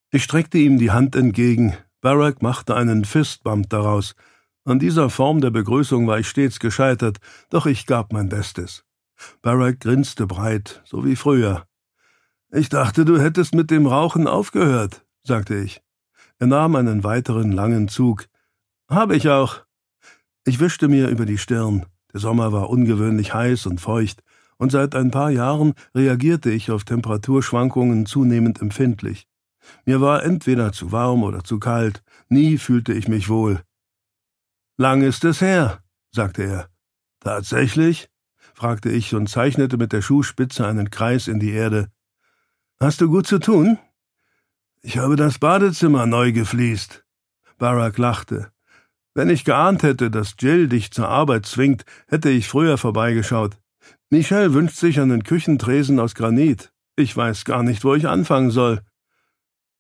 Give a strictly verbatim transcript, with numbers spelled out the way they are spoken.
Ich streckte ihm die Hand entgegen. Barack machte einen Fistbump daraus. An dieser Form der Begrüßung war ich stets gescheitert, doch ich gab mein Bestes. Barack grinste breit, so wie früher. »Ich dachte, du hättest mit dem Rauchen aufgehört«, sagte ich. Er nahm einen weiteren langen Zug. »Habe ich auch.« Ich wischte mir über die Stirn. Der Sommer war ungewöhnlich heiß und feucht, und seit ein paar Jahren reagierte ich auf Temperaturschwankungen zunehmend empfindlich. Mir war entweder zu warm oder zu kalt, nie fühlte ich mich wohl. »Lang ist es her«, sagte er. »Tatsächlich?« fragte ich und zeichnete mit der Schuhspitze einen Kreis in die Erde. »Hast du gut zu tun?« »Ich habe das Badezimmer neu gefliest.« Barack lachte. »Wenn ich geahnt hätte, dass Jill dich zur Arbeit zwingt, hätte ich früher vorbeigeschaut. Michelle wünscht sich einen Küchentresen aus Granit. Ich weiß gar nicht, wo ich anfangen soll.